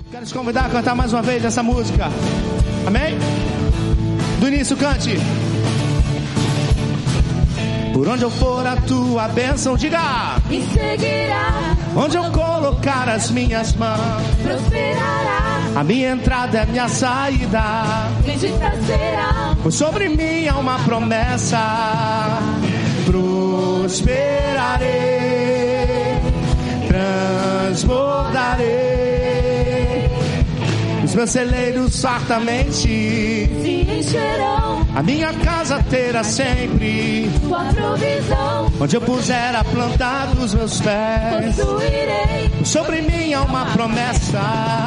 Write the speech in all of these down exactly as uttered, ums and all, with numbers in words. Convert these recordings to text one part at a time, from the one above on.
Quero te convidar a cantar mais uma vez essa música. Amém? Do início, cante. Por onde eu for a tua bênção, diga. Me seguirá. Onde eu colocar as minhas mãos, prosperará. A minha entrada é minha saída. Bendita será. Pois sobre mim há uma promessa. Prosperarei, transbordarei. Os meus celeiros fartamente se encherão. A minha casa terá sempre tua provisão. Onde eu puser a planta dos meus pés, possuirei. Sobre mim há uma promessa.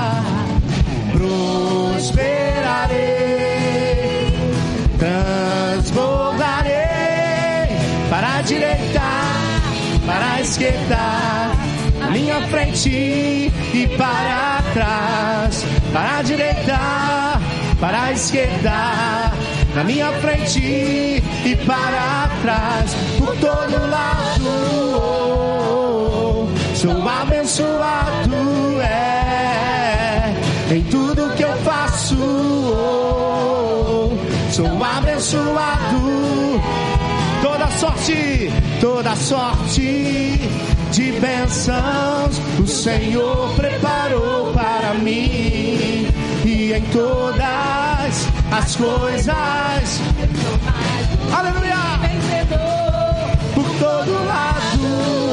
Prosperarei, transbordarei. Para a direita, para a esquerda, à minha frente e para trás. Para a direita, para a esquerda, na minha frente e para trás. Por todo lado, oh, sou abençoado, é. Em tudo que eu faço, oh, sou abençoado. Toda sorte, toda sorte de bênçãos o Senhor preparou para mim. E em todas as coisas, aleluia, por todo lado,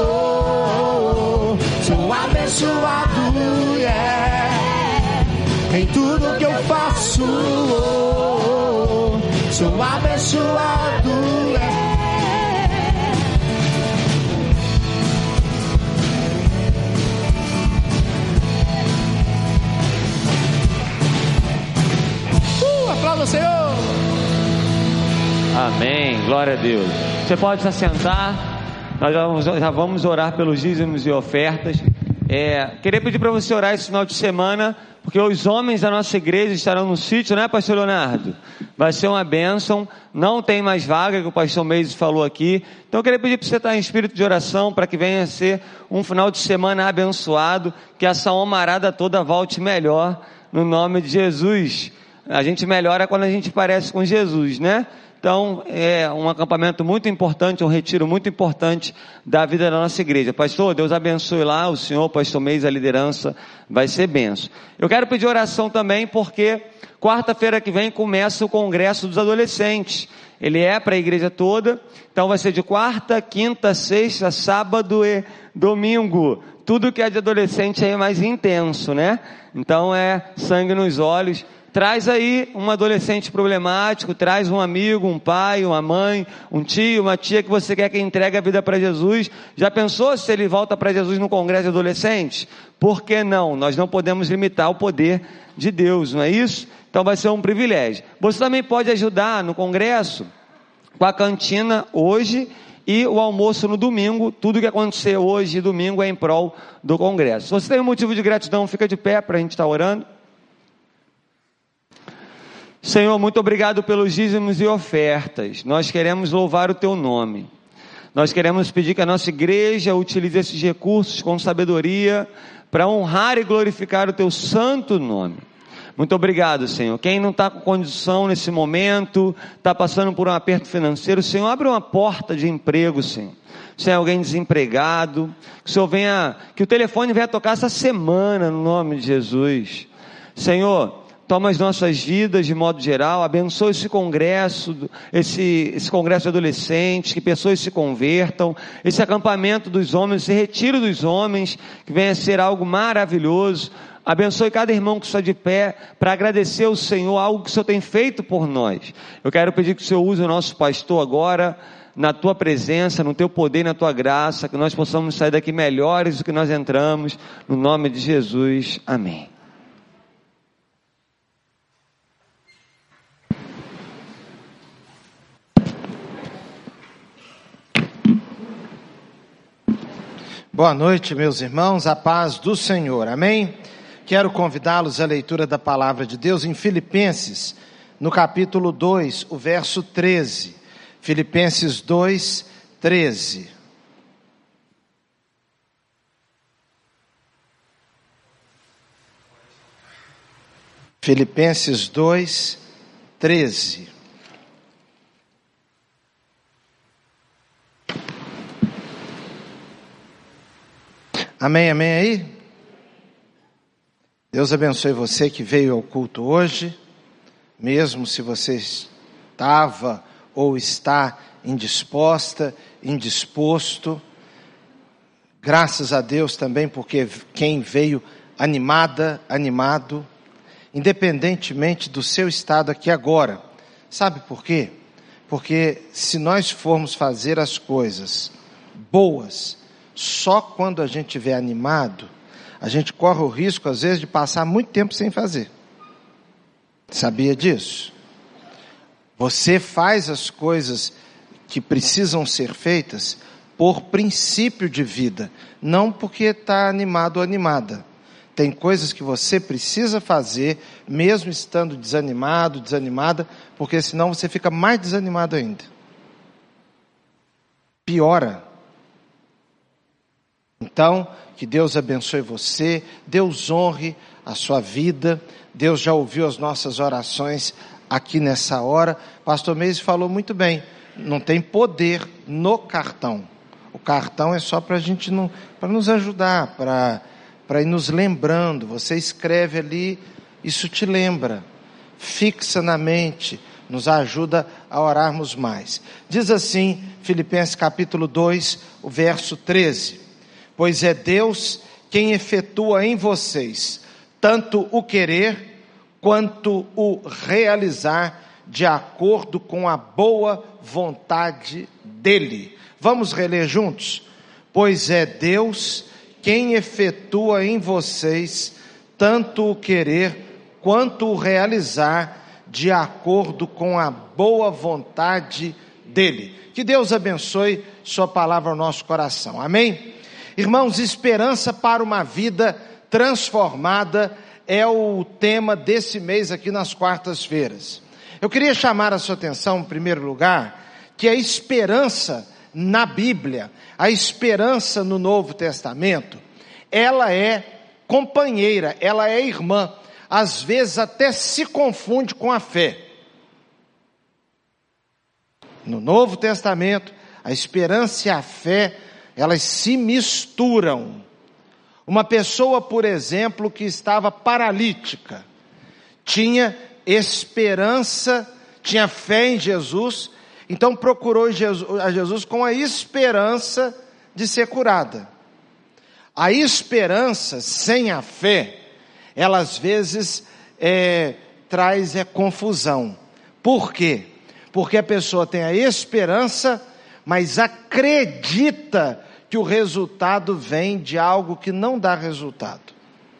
oh, sou abençoado, yeah. Em tudo que eu faço, oh, sou abençoado, yeah. Aplauda o Senhor. Amém, glória a Deus. Você pode se assentar. Nós já vamos, já vamos orar pelos dízimos e ofertas. é, Queria pedir para você orar esse final de semana, porque os homens da nossa igreja estarão no sítio, né, pastor Leonardo? Vai ser uma bênção. Não tem mais vaga, que o pastor Meise falou aqui. Então eu queria pedir para você estar em espírito de oração, para que venha a ser um final de semana abençoado, que essa homarada toda volte melhor, no nome de Jesus. A gente melhora quando a gente parece com Jesus, né? Então, é um acampamento muito importante, um retiro muito importante da vida da nossa igreja. Pastor, Deus abençoe lá, o senhor, pastor Meise, a liderança, vai ser benção. Eu quero pedir oração também, porque quarta-feira que vem começa o Congresso dos Adolescentes. Ele é para a igreja toda, então vai ser de quarta, quinta, sexta, sábado e domingo. Tudo que é de adolescente é mais intenso, né? Então é sangue nos olhos. Traz aí um adolescente problemático, traz um amigo, um pai, uma mãe, um tio, uma tia que você quer que entregue a vida para Jesus. Já pensou se ele volta para Jesus no congresso de adolescentes? Por que não? Nós não podemos limitar o poder de Deus, não é isso? Então vai ser um privilégio. Você também pode ajudar no congresso com a cantina hoje e o almoço no domingo. Tudo que acontecer hoje e domingo é em prol do congresso. Se você tem um motivo de gratidão, fica de pé para a gente estar orando. Senhor, muito obrigado pelos dízimos e ofertas. Nós queremos louvar o teu nome. Nós queremos pedir que a nossa igreja utilize esses recursos com sabedoria para honrar e glorificar o teu santo nome. Muito obrigado, Senhor. Quem não está com condição nesse momento, está passando por um aperto financeiro, Senhor, abre uma porta de emprego, Senhor. Se é alguém desempregado, que o Senhor venha, que o telefone venha tocar essa semana, no nome de Jesus. Senhor, toma as nossas vidas de modo geral, abençoa esse congresso, esse, esse congresso de adolescentes, que pessoas se convertam, esse acampamento dos homens, esse retiro dos homens, que venha a ser algo maravilhoso. Abençoe cada irmão que está de pé, para agradecer ao Senhor, algo que o Senhor tem feito por nós. Eu quero pedir que o Senhor use o nosso pastor agora, na tua presença, no teu poder e na tua graça, que nós possamos sair daqui melhores do que nós entramos, no nome de Jesus, amém. Boa noite, meus irmãos, a paz do Senhor, amém? Quero convidá-los à leitura da palavra de Deus em Filipenses, no capítulo dois, o verso treze. Filipenses dois, treze. Filipenses dois, treze. Amém, amém aí? Deus abençoe você que veio ao culto hoje, mesmo se você estava ou está indisposta, indisposto. Graças a Deus também, porque quem veio animada, animado, independentemente do seu estado aqui agora. Sabe por quê? Porque se nós formos fazer as coisas boas, só quando a gente estiver animado, a gente corre o risco, às vezes, de passar muito tempo sem fazer. Sabia disso? Você faz as coisas que precisam ser feitas por princípio de vida, não porque está animado ou animada. Tem coisas que você precisa fazer, mesmo estando desanimado, desanimada, porque senão você fica mais desanimado ainda. Piora. Então, que Deus abençoe você, Deus honre a sua vida, Deus já ouviu as nossas orações aqui nessa hora. Pastor Meise falou muito bem, não tem poder no cartão. O cartão é só para a gente não, para nos ajudar, para, para ir nos lembrando. Você escreve ali, isso te lembra, fixa na mente, nos ajuda a orarmos mais. Diz assim, Filipenses capítulo dois, o verso treze. Pois é Deus quem efetua em vocês tanto o querer quanto o realizar de acordo com a boa vontade dele. Vamos reler juntos? Pois é Deus quem efetua em vocês tanto o querer quanto o realizar de acordo com a boa vontade dele. Que Deus abençoe sua palavra ao nosso coração. Amém? Irmãos, esperança para uma vida transformada é o tema desse mês aqui nas quartas-feiras. Eu queria chamar a sua atenção, em primeiro lugar, que a esperança na Bíblia, a esperança no Novo Testamento, ela é companheira, ela é irmã, às vezes até se confunde com a fé. No Novo Testamento, a esperança e a fé, elas se misturam. Uma pessoa, por exemplo, que estava paralítica, tinha esperança, tinha fé em Jesus, então procurou Jesus, a Jesus com a esperança de ser curada. A esperança sem a fé, ela às vezes é, traz é, confusão. Por quê? Porque a pessoa tem a esperança, mas acredita que o resultado vem de algo que não dá resultado.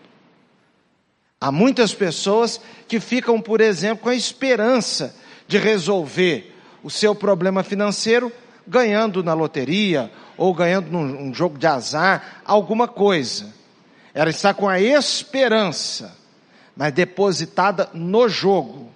Há muitas pessoas que ficam, por exemplo, com a esperança de resolver o seu problema financeiro ganhando na loteria ou ganhando num, num jogo de azar, alguma coisa. Ela está com a esperança, mas depositada no jogo.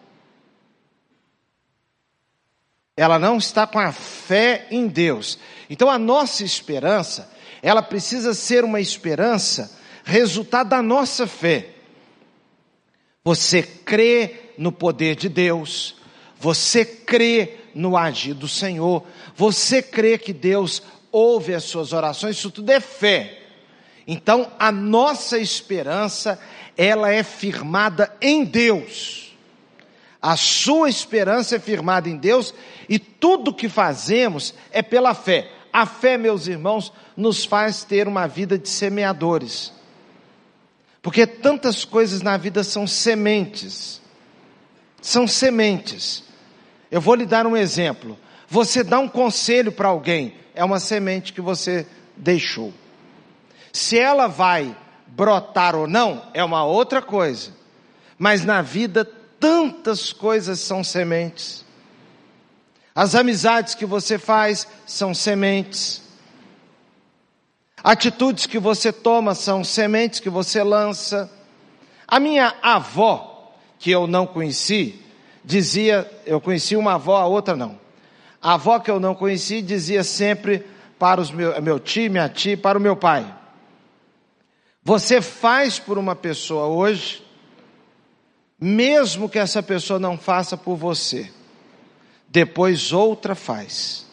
Ela não está com a fé em Deus. Então a nossa esperança, ela precisa ser uma esperança resultado da nossa fé. Você crê no poder de Deus, você crê no agir do Senhor, você crê que Deus ouve as suas orações, isso tudo é fé. Então a nossa esperança, ela é firmada em Deus. A sua esperança é firmada em Deus e tudo que fazemos é pela fé. A fé, meus irmãos, nos faz ter uma vida de semeadores. Porque tantas coisas na vida são sementes. São sementes. Eu vou lhe dar um exemplo. Você dá um conselho para alguém, é uma semente que você deixou. Se ela vai brotar ou não, é uma outra coisa. Mas na vida, tantas coisas são sementes. As amizades que você faz são sementes. Atitudes que você toma são sementes que você lança. A minha avó, que eu não conheci, dizia, eu conheci uma avó, a outra não. A avó que eu não conheci dizia sempre para os meu, meu tio, minha tia, para o meu pai: você faz por uma pessoa hoje, mesmo que essa pessoa não faça por você, depois outra faz.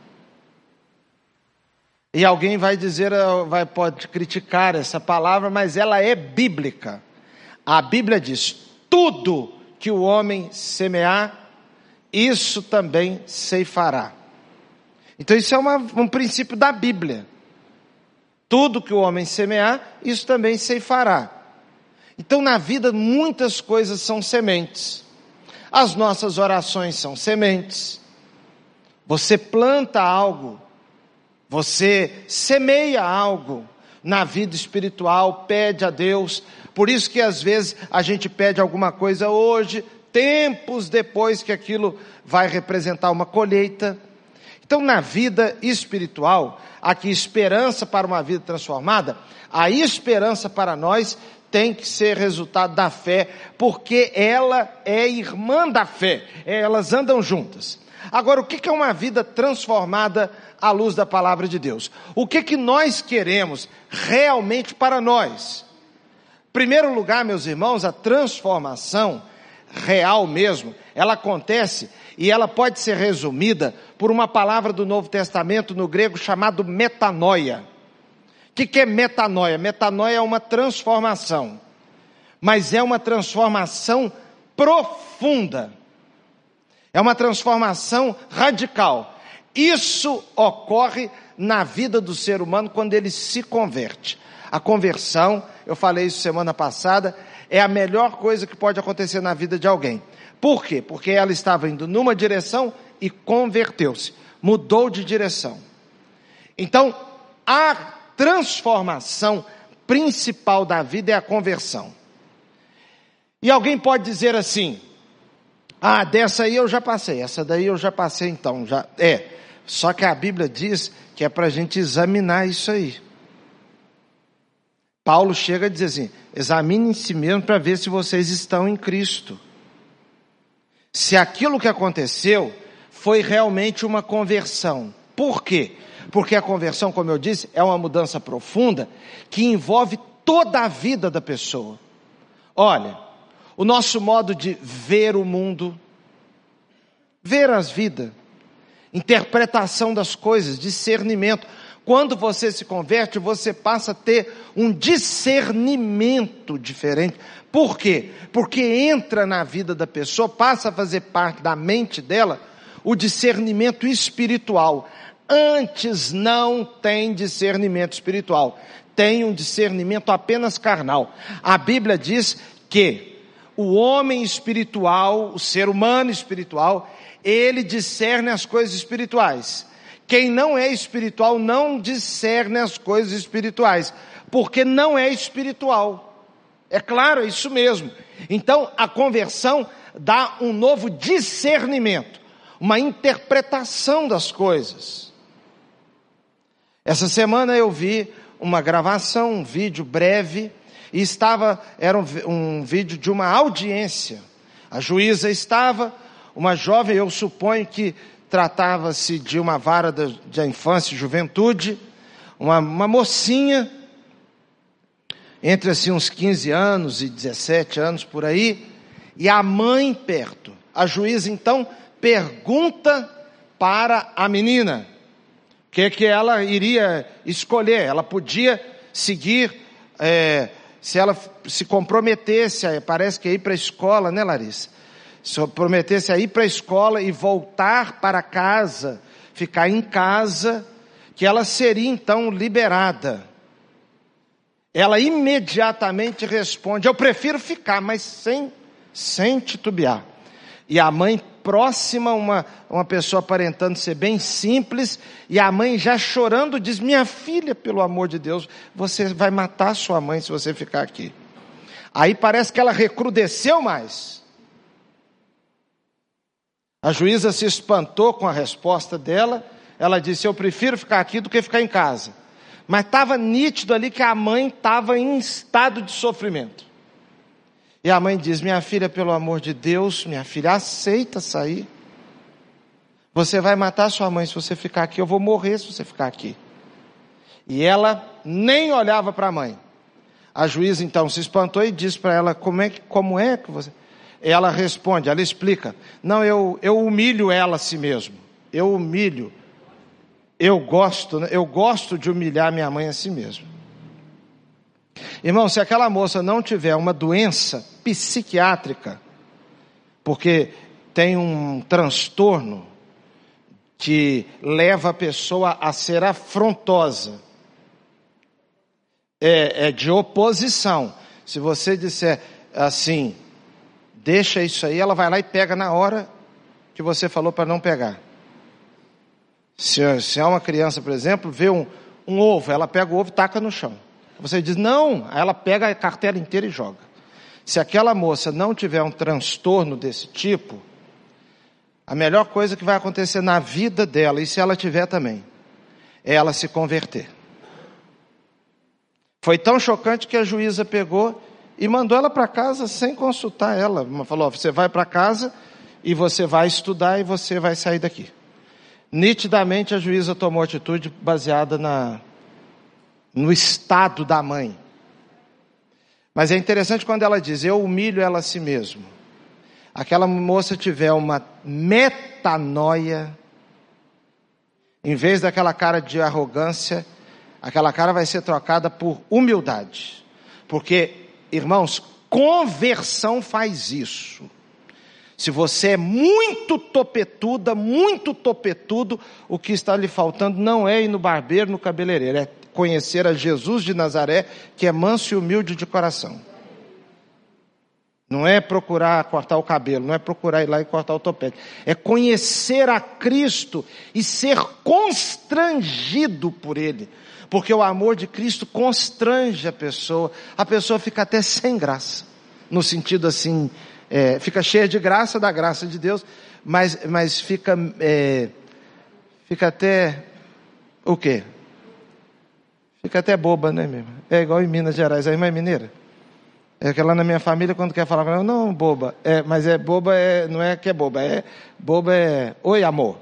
E alguém vai dizer, vai, pode criticar essa palavra, mas ela é bíblica. A Bíblia diz, tudo que o homem semear, isso também ceifará. Então isso é uma, um princípio da Bíblia. Tudo que o homem semear, isso também ceifará. Então na vida muitas coisas são sementes. As nossas orações são sementes. Você planta algo, você semeia algo na vida espiritual, pede a Deus. Por isso que às vezes a gente pede alguma coisa hoje, tempos depois que aquilo vai representar uma colheita. Então na vida espiritual, aqui esperança para uma vida transformada, a esperança para nós tem que ser resultado da fé, porque ela é irmã da fé, elas andam juntas. Agora, o que é uma vida transformada à luz da palavra de Deus? O que que nós queremos realmente para nós? Em primeiro lugar, meus irmãos, a transformação real mesmo, ela acontece e ela pode ser resumida por uma palavra do Novo Testamento no grego chamado metanoia. O que que é metanoia? Metanoia é uma transformação, mas é uma transformação profunda. É uma transformação radical. Isso ocorre na vida do ser humano quando ele se converte. A conversão, eu falei isso semana passada, é a melhor coisa que pode acontecer na vida de alguém. Por quê? Porque ela estava indo numa direção e converteu-se, mudou de direção. Então, a transformação principal da vida é a conversão. E alguém pode dizer assim, ah, dessa aí eu já passei, essa daí eu já passei então, já é. Só que a Bíblia diz que é para a gente examinar isso aí. Paulo chega a dizer assim, examine em si mesmo para ver se vocês estão em Cristo. Se aquilo que aconteceu foi realmente uma conversão. Por quê? Porque a conversão, como eu disse, é uma mudança profunda que envolve toda a vida da pessoa. Olha, o nosso modo de ver o mundo, ver as vidas, interpretação das coisas, discernimento. Quando você se converte, você passa a ter um discernimento diferente. Por quê? Porque entra na vida da pessoa, passa a fazer parte da mente dela, o discernimento espiritual. Antes não tem discernimento espiritual, tem um discernimento apenas carnal. A Bíblia diz que o homem espiritual, o ser humano espiritual, ele discerne as coisas espirituais. Quem não é espiritual não discerne as coisas espirituais, porque não é espiritual. É claro, é isso mesmo. Então a conversão dá um novo discernimento, uma interpretação das coisas. Essa semana eu vi uma gravação, um vídeo breve, e estava, era um, um vídeo de uma audiência. A juíza estava, uma jovem, eu suponho que tratava-se de uma vara da, da infância e juventude, uma, uma mocinha, entre assim uns quinze anos e dezessete anos por aí, e a mãe perto. A juíza então pergunta para a menina, o que que ela iria escolher. Ela podia seguir, é, se ela se comprometesse, parece que ir para a escola, né, Larissa? Se prometesse a ir para a escola e voltar para casa, ficar em casa, que ela seria então liberada. Ela imediatamente responde, eu prefiro ficar, mas sem, sem titubear. E a mãe próxima, uma, uma pessoa aparentando ser bem simples, e a mãe já chorando diz, minha filha, pelo amor de Deus, você vai matar sua mãe se você ficar aqui. Aí parece que ela recrudesceu mais. A juíza se espantou com a resposta dela, ela disse, eu prefiro ficar aqui do que ficar em casa. Mas estava nítido ali que a mãe estava em estado de sofrimento. E a mãe diz, minha filha, pelo amor de Deus, minha filha, aceita sair. Você vai matar sua mãe se você ficar aqui, eu vou morrer se você ficar aqui. E ela nem olhava para a mãe. A juíza então se espantou e disse para ela, como é, que, como é que você... ela responde, ela explica, não, eu, eu humilho ela a si mesmo, eu humilho, eu gosto, eu gosto de humilhar minha mãe a si mesmo. Irmão, se aquela moça não tiver uma doença psiquiátrica, porque tem um transtorno que leva a pessoa a ser afrontosa, é, é de oposição. Se você disser assim, deixa isso aí, ela vai lá e pega na hora que você falou para não pegar. Se, se é uma criança, por exemplo, vê um, um ovo, ela pega o ovo e taca no chão. Você diz, não, aí ela pega a cartela inteira e joga. Se aquela moça não tiver um transtorno desse tipo, a melhor coisa que vai acontecer na vida dela, e se ela tiver também, é ela se converter. Foi tão chocante que a juíza pegou e mandou ela para casa sem consultar ela. Falou, você vai para casa e você vai estudar e você vai sair daqui. Nitidamente a juíza tomou atitude baseada na, no estado da mãe. Mas é interessante quando ela diz, eu humilho ela a si mesmo. Aquela moça tiver uma metanoia, em vez daquela cara de arrogância, aquela cara vai ser trocada por humildade. Porque, irmãos, conversão faz isso. Se você é muito topetuda, muito topetudo, o que está lhe faltando não é ir no barbeiro, no cabeleireiro, é conhecer a Jesus de Nazaré, que é manso e humilde de coração. Não é procurar cortar o cabelo, não é procurar ir lá e cortar o topete. É conhecer a Cristo e ser constrangido por Ele. Porque o amor de Cristo constrange a pessoa. A pessoa fica até sem graça. No sentido assim, é, fica cheia de graça, da graça de Deus, mas, mas fica, é, fica até, o quê? Fica até boba, né, mesmo? É igual em Minas Gerais, a irmã é mineira. É que lá na minha família, quando quer falar, não, boba, é, mas é boba, é, não é que é boba, é boba é, oi amor.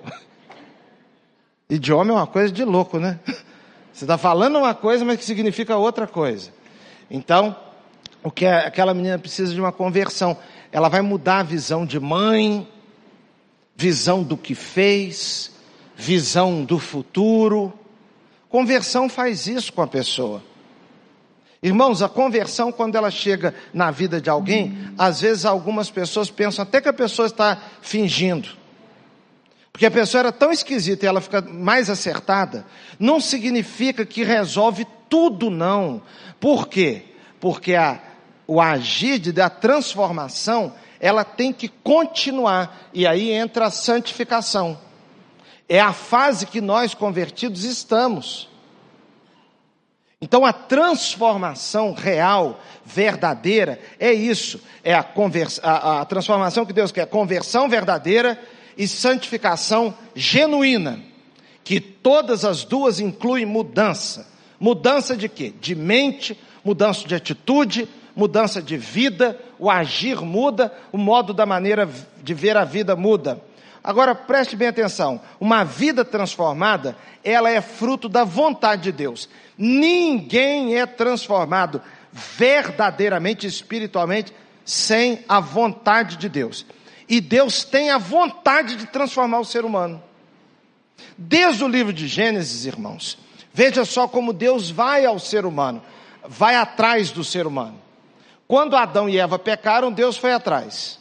Idioma é uma coisa de louco, né? Você está falando uma coisa, mas que significa outra coisa. Então, o que é, aquela menina precisa de uma conversão. Ela vai mudar a visão de mãe, visão do que fez, visão do futuro. Conversão faz isso com a pessoa. Irmãos, a conversão, quando ela chega na vida de alguém, às vezes algumas pessoas pensam até que a pessoa está fingindo. Porque a pessoa era tão esquisita e ela fica mais acertada, não significa que resolve tudo, não. Por quê? Porque a, o agir de, da transformação, ela tem que continuar. E aí entra a santificação. É a fase que nós convertidos estamos. Então a transformação real, verdadeira, é isso. É a, conversa, a, a transformação que Deus quer, conversão verdadeira e santificação genuína. Que todas as duas incluem mudança. Mudança de quê? De mente, mudança de atitude, mudança de vida, o agir muda, o modo da maneira de ver a vida muda. Agora preste bem atenção, uma vida transformada, ela é fruto da vontade de Deus. Ninguém é transformado verdadeiramente, espiritualmente, sem a vontade de Deus. E Deus tem a vontade de transformar o ser humano. Desde o livro de Gênesis, irmãos, veja só como Deus vai ao ser humano, vai atrás do ser humano. Quando Adão e Eva pecaram, Deus foi atrás.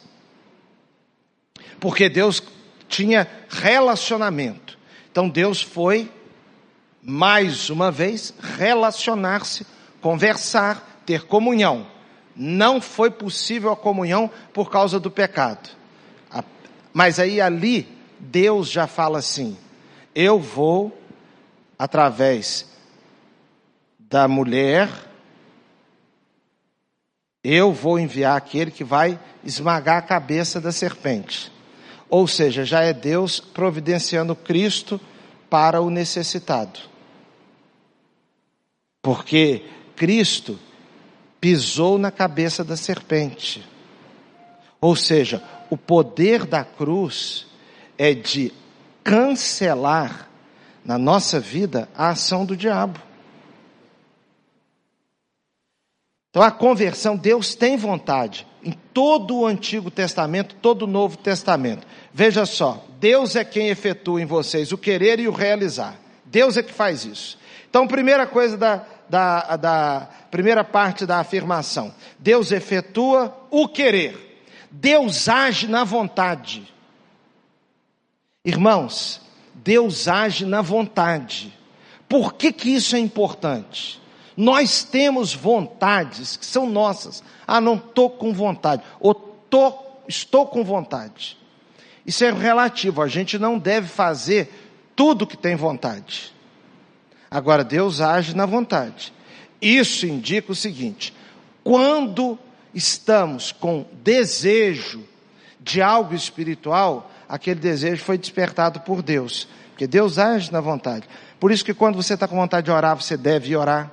Porque Deus tinha relacionamento. Então Deus foi, mais uma vez, relacionar-se, conversar, ter comunhão. Não foi possível a comunhão por causa do pecado. Mas aí ali, Deus já fala assim, eu vou, através da mulher, eu vou enviar aquele que vai esmagar a cabeça da serpente. Ou seja, já é Deus providenciando Cristo para o necessitado. Porque Cristo pisou na cabeça da serpente. Ou seja, o poder da cruz é de cancelar na nossa vida a ação do diabo. Então a conversão, Deus tem vontade. Em todo o Antigo Testamento, todo o Novo Testamento. Veja só, Deus é quem efetua em vocês o querer e o realizar. Deus é que faz isso. Então, primeira coisa da, da, da primeira parte da afirmação. Deus efetua o querer. Deus age na vontade. Irmãos, Deus age na vontade. Por que que isso é importante? Nós temos vontades que são nossas. Ah, não estou com vontade. Ou tô, estou com vontade. Isso é relativo. A gente não deve fazer tudo que tem vontade. Agora, Deus age na vontade. Isso indica o seguinte: quando estamos com desejo de algo espiritual, aquele desejo foi despertado por Deus. Porque Deus age na vontade. Por isso que quando você está com vontade de orar, você deve orar.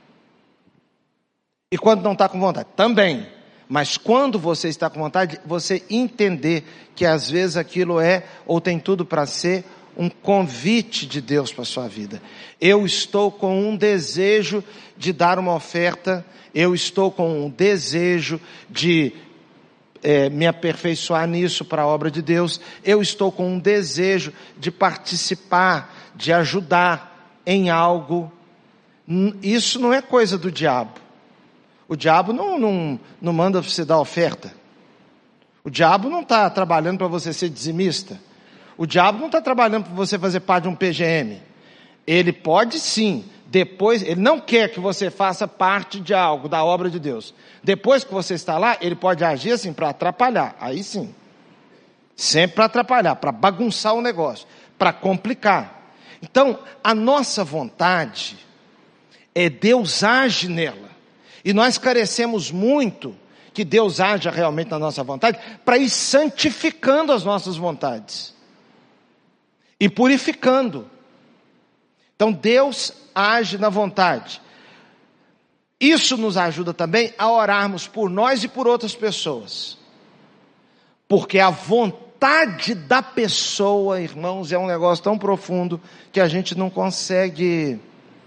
E quando não está com vontade, também. Mas quando você está com vontade, você entender que às vezes aquilo é, ou tem tudo para ser, um convite de Deus para a sua vida. Eu estou com um desejo de dar uma oferta, eu estou com um desejo de é, me aperfeiçoar nisso para a obra de Deus, eu estou com um desejo de participar, de ajudar em algo. Isso não é coisa do diabo. O diabo não, não, não manda você dar oferta. O diabo não está trabalhando para você ser dizimista. O diabo não está trabalhando para você fazer parte de um P G M. Ele pode sim, depois, ele não quer que você faça parte de algo, da obra de Deus. Depois que você está lá, ele pode agir assim para atrapalhar. Aí sim. Sempre para atrapalhar, para bagunçar o negócio, para complicar. Então, a nossa vontade, é Deus age nela. E nós carecemos muito que Deus haja realmente na nossa vontade, para ir santificando as nossas vontades. E purificando. Então Deus age na vontade. Isso nos ajuda também a orarmos por nós e por outras pessoas. Porque a vontade da pessoa, irmãos, é um negócio tão profundo que a gente não consegue...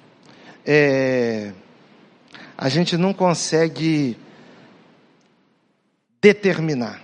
É, a gente não consegue determinar.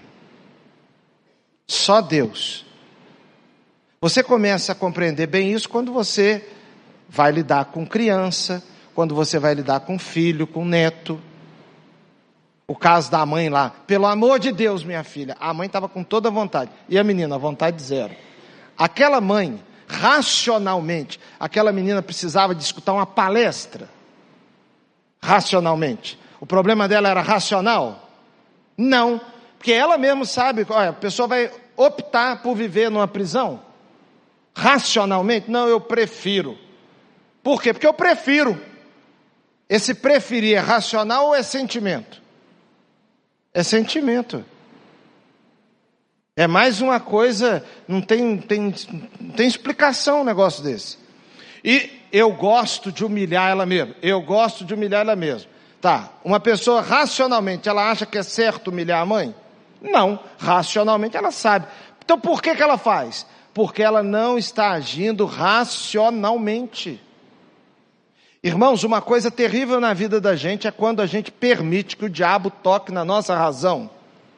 Só Deus. Você começa a compreender bem isso quando você vai lidar com criança, quando você vai lidar com filho, com neto. O caso da mãe lá, pelo amor de Deus, minha filha, a mãe estava com toda a vontade, e a menina, vontade zero. Aquela mãe, racionalmente, aquela menina precisava de escutar uma palestra, racionalmente. O problema dela era racional? Não, porque ela mesma sabe, olha, a pessoa vai optar por viver numa prisão, racionalmente, não, eu prefiro. Por quê? Porque eu prefiro. Esse preferir é racional ou é sentimento? É sentimento. É mais uma coisa, não tem, tem, não tem explicação um negócio desse. E eu gosto de humilhar ela mesma. Eu gosto de humilhar ela mesma. Tá, uma pessoa racionalmente, ela acha que é certo humilhar a mãe? Não, racionalmente ela sabe. Então por que que ela faz? Porque ela não está agindo racionalmente. Irmãos, uma coisa terrível na vida da gente é quando a gente permite que o diabo toque na nossa razão.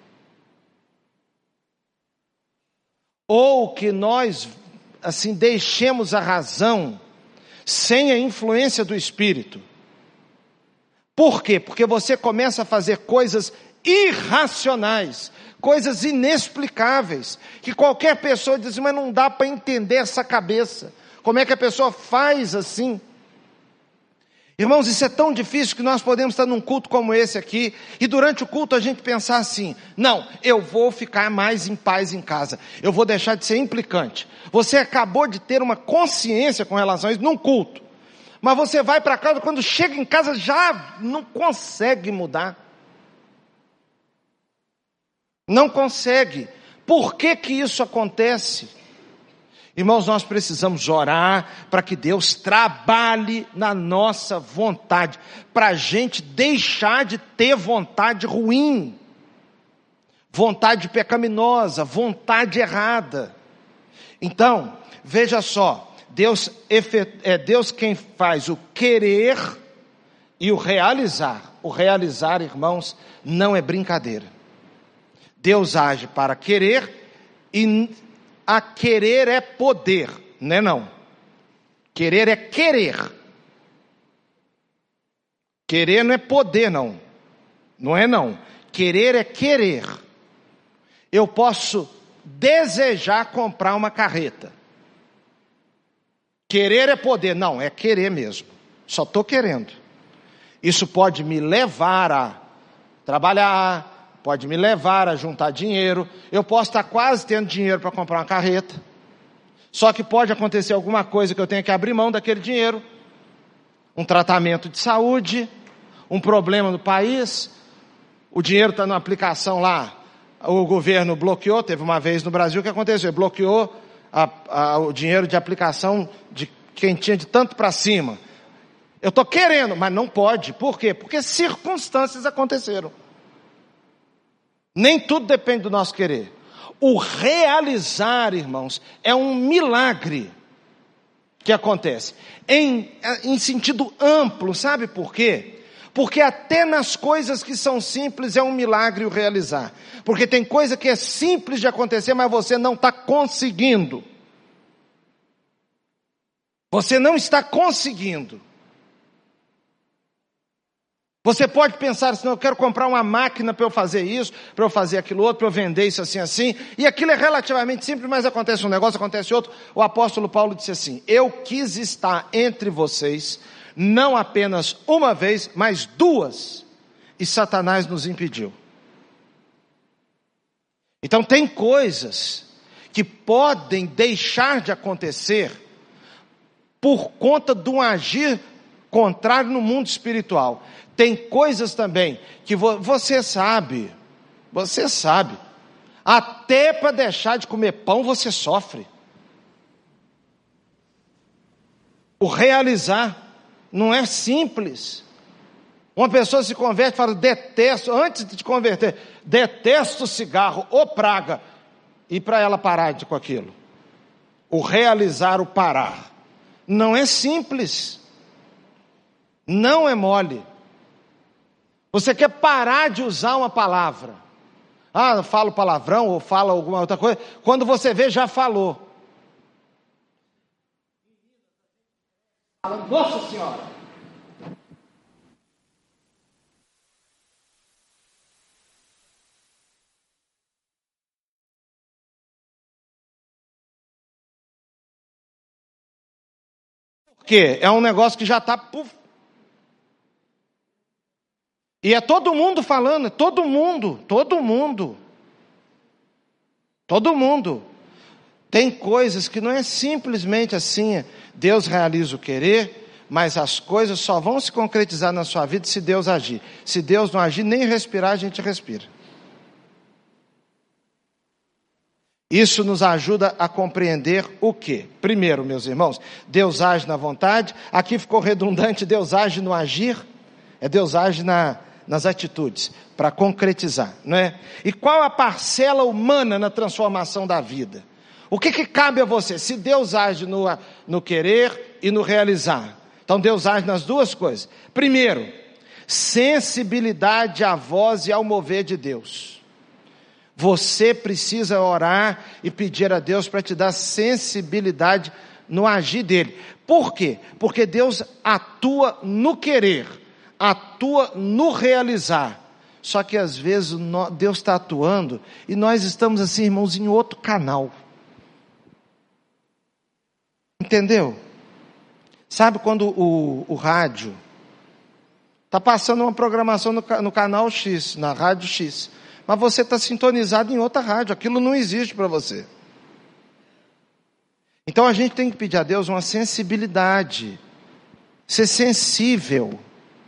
Ou que nós, assim, deixemos a razão sem a influência do Espírito. Por quê? Porque você começa a fazer coisas irracionais, coisas inexplicáveis, que qualquer pessoa diz, mas não dá para entender essa cabeça. Como é que a pessoa faz assim? Irmãos, isso é tão difícil que nós podemos estar num culto como esse aqui, e durante o culto a gente pensar assim, não, eu vou ficar mais em paz em casa, eu vou deixar de ser implicante. Você acabou de ter uma consciência com relação a isso num culto, mas você vai para casa, quando chega em casa já não consegue mudar. Não consegue. Por que que isso acontece? Irmãos, nós precisamos orar para que Deus trabalhe na nossa vontade, para a gente deixar de ter vontade ruim, vontade pecaminosa, vontade errada. Então, veja só, Deus é Deus quem faz o querer e o realizar. O realizar, irmãos, não é brincadeira. Deus age para querer, e a querer é poder, não é não. Querer é querer. Querer não é poder, não. Não é não. Querer é querer. Eu posso desejar comprar uma carreta. Querer é poder. Não, é querer mesmo. Só estou querendo. Isso pode me levar a trabalhar, pode me levar a juntar dinheiro. Eu posso estar quase tendo dinheiro para comprar uma carreta. Só que pode acontecer alguma coisa que eu tenha que abrir mão daquele dinheiro. Um tratamento de saúde, um problema no país, o dinheiro está na aplicação lá, o governo bloqueou. Teve uma vez no Brasil que aconteceu, bloqueou a, a, o dinheiro de aplicação de quem tinha de tanto para cima. Eu estou querendo, mas não pode. Por quê? Porque circunstâncias aconteceram. Nem tudo depende do nosso querer. O realizar, irmãos, é um milagre que acontece. Em, em sentido amplo, sabe por quê? Porque até nas coisas que são simples é um milagre o realizar. Porque tem coisa que é simples de acontecer, mas você não está conseguindo. Você não está conseguindo. Você pode pensar assim, eu quero comprar uma máquina para eu fazer isso, para eu fazer aquilo outro, para eu vender isso assim, assim. E aquilo é relativamente simples, mas acontece um negócio, acontece outro. O apóstolo Paulo disse assim, eu quis estar entre vocês, não apenas uma vez, mas duas. E Satanás nos impediu. Então tem coisas que podem deixar de acontecer por conta de um agir contrário no mundo espiritual. Tem coisas também que vo- você sabe, você sabe, até para deixar de comer pão você sofre. O realizar não é simples. Uma pessoa se converte e fala, detesto, antes de te converter, detesto cigarro ou praga, e para ela parar de com aquilo. O realizar, o parar, não é simples, não é mole. Você quer parar de usar uma palavra, ah, eu falo palavrão ou falo alguma outra coisa, quando você vê já falou. Nossa Senhora! Por quê? É um negócio que já está... E é todo mundo falando, é todo mundo, todo mundo. Todo mundo. Tem coisas que não é simplesmente assim, Deus realiza o querer, mas as coisas só vão se concretizar na sua vida se Deus agir. Se Deus não agir, nem respirar a gente respira. Isso nos ajuda a compreender o quê? Primeiro, meus irmãos, Deus age na vontade. Aqui ficou redundante, Deus age no agir. É Deus age na, nas atitudes, para concretizar, não é? E qual a parcela humana na transformação da vida? O que, que cabe a você? Se Deus age no, no querer e no realizar. Então Deus age nas duas coisas. Primeiro, sensibilidade à voz e ao mover de Deus. Você precisa orar e pedir a Deus para te dar sensibilidade no agir dele. Por quê? Porque Deus atua no querer, atua no realizar. Só que às vezes Deus está atuando e nós estamos assim, irmãos, em outro canal. Entendeu? Sabe quando o, o rádio está passando uma programação no, no canal X, na rádio X, mas você está sintonizado em outra rádio, aquilo não existe para você. Então a gente tem que pedir a Deus uma sensibilidade, ser sensível.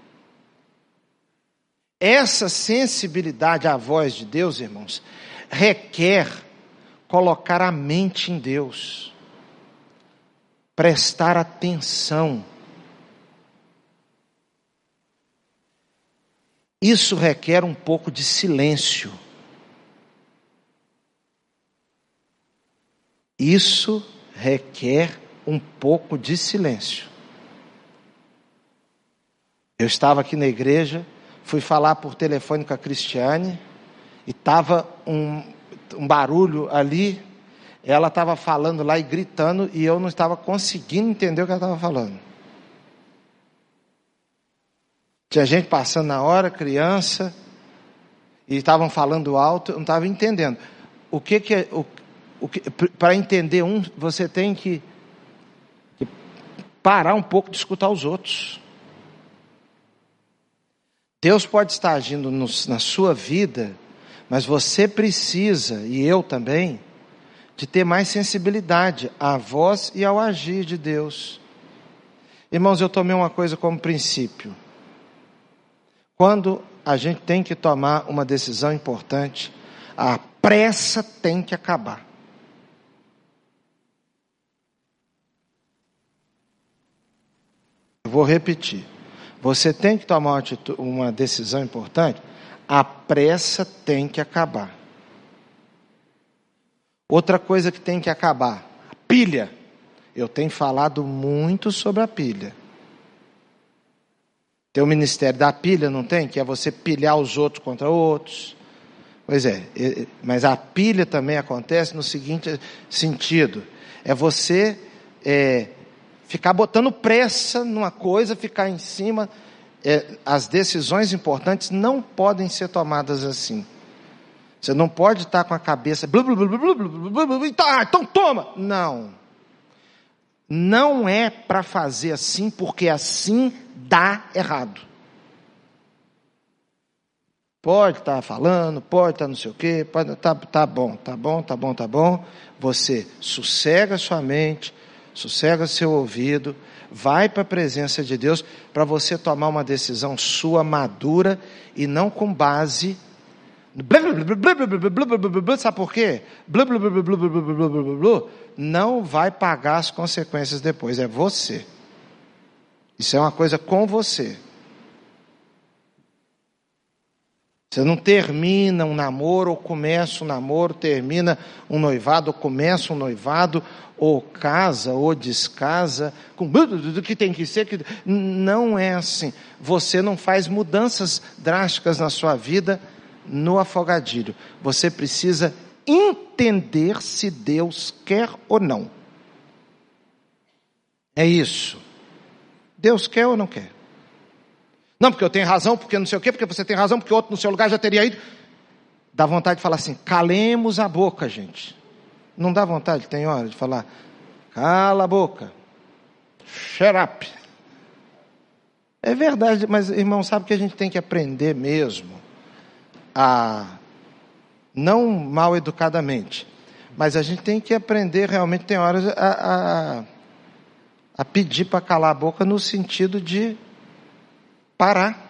Essa sensibilidade à voz de Deus, irmãos, requer colocar a mente em Deus, prestar atenção. Isso requer um pouco de silêncio. Isso requer um pouco de silêncio. Eu estava aqui na igreja, fui falar por telefone com a Cristiane, e estava um, um barulho ali, ela estava falando lá e gritando, e eu não estava conseguindo entender o que ela estava falando. Tinha gente passando na hora, criança, e estavam falando alto, eu não estava entendendo. O que que é, o, o que, para entender um, você tem que, que parar um pouco de escutar os outros. Deus pode estar agindo no, na sua vida, mas você precisa, e eu também, de ter mais sensibilidade à voz e ao agir de Deus. Irmãos, eu tomei uma coisa como princípio. Quando a gente tem que tomar uma decisão importante, a pressa tem que acabar. Eu vou repetir. Você tem que tomar uma, atitude, uma decisão importante, a pressa tem que acabar. Outra coisa que tem que acabar, a pilha. Eu tenho falado muito sobre a pilha. Tem o ministério da pilha, não tem? Que é você pilhar os outros contra outros. Pois é, mas a pilha também acontece no seguinte sentido. É você é, ficar botando pressa numa coisa, ficar em cima. É, as decisões importantes não podem ser tomadas assim. Você não pode estar com a cabeça... Blu, blu, blu, blu, blu, blu, blu, blu, então, então toma! Não. Não é para fazer assim, porque assim dá errado. Pode estar falando, pode estar não sei o quê, pode, tá, tá bom, tá bom, tá bom, tá bom. Você sossega sua mente, sossega seu ouvido, vai para a presença de Deus para você tomar uma decisão sua madura e não com base... Sabe por quê? Não vai pagar as consequências depois, é você. Isso é uma coisa com você. Você não termina um namoro ou começa um namoro, termina um noivado ou começa um noivado, ou casa ou descasa, com tudo que tem que ser. Que... Não é assim. Você não faz mudanças drásticas na sua vida no afogadilho. Você precisa entender se Deus quer ou não. É isso. Deus quer ou não quer? Não, porque eu tenho razão, porque não sei o quê, porque você tem razão, porque outro no seu lugar já teria ido. Dá vontade de falar assim, calemos a boca, gente. Não dá vontade, tem hora de falar, cala a boca. Shut up. É verdade, mas irmão, sabe que a gente tem que aprender mesmo a, não mal educadamente, mas a gente tem que aprender realmente, tem horas a, a, a pedir para calar a boca no sentido de parar.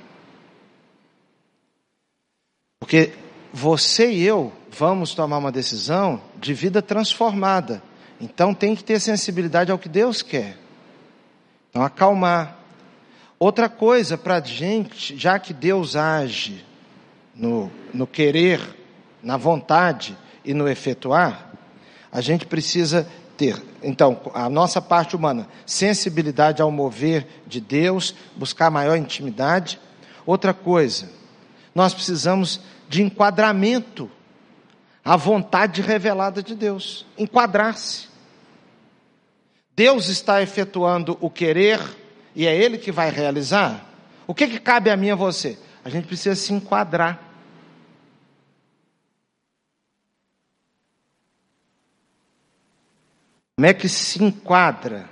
Porque você e eu vamos tomar uma decisão de vida transformada. Então tem que ter sensibilidade ao que Deus quer. Então acalmar. Outra coisa para a gente, já que Deus age no, no querer, na vontade e no efetuar, a gente precisa ter, então, a nossa parte humana, sensibilidade ao mover de Deus, buscar maior intimidade. Outra coisa, nós precisamos de enquadramento à vontade revelada de Deus, enquadrar-se. Deus está efetuando o querer e é Ele que vai realizar. O que que cabe a mim e a você? A gente precisa se enquadrar. Como é que se enquadra?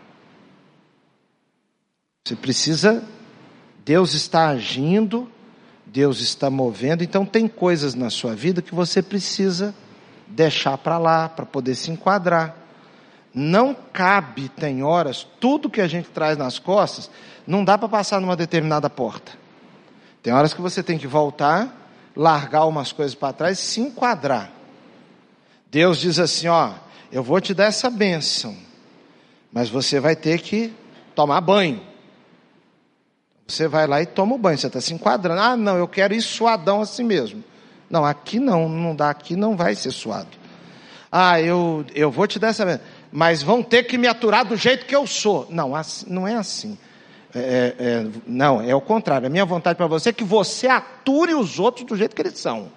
Você precisa, Deus está agindo, Deus está movendo, então tem coisas na sua vida que você precisa deixar para lá, para poder se enquadrar. Não cabe, tem horas, tudo que a gente traz nas costas, não dá para passar numa determinada porta. Tem horas que você tem que voltar, largar umas coisas para trás e se enquadrar. Deus diz assim, ó, eu vou te dar essa bênção, mas você vai ter que tomar banho. Você vai lá e toma o banho, você está se enquadrando. Ah, não, eu quero ir suadão assim mesmo. Não, aqui não, não dá, aqui não vai ser suado. Ah, eu, eu vou te dar essa bênção, mas vão ter que me aturar do jeito que eu sou. Não, assim, não é assim. É, é, não, é o contrário. A minha vontade para você é que você ature os outros do jeito que eles são.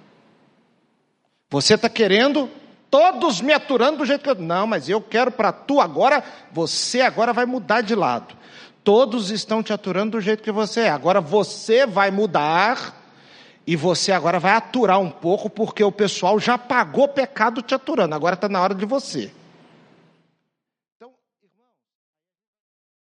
Você está querendo todos me aturando do jeito que eu... Não, mas eu quero para tu agora, você agora vai mudar de lado. Todos estão te aturando do jeito que você é. Agora você vai mudar e você agora vai aturar um pouco, porque o pessoal já pagou pecado te aturando. Agora está na hora de você.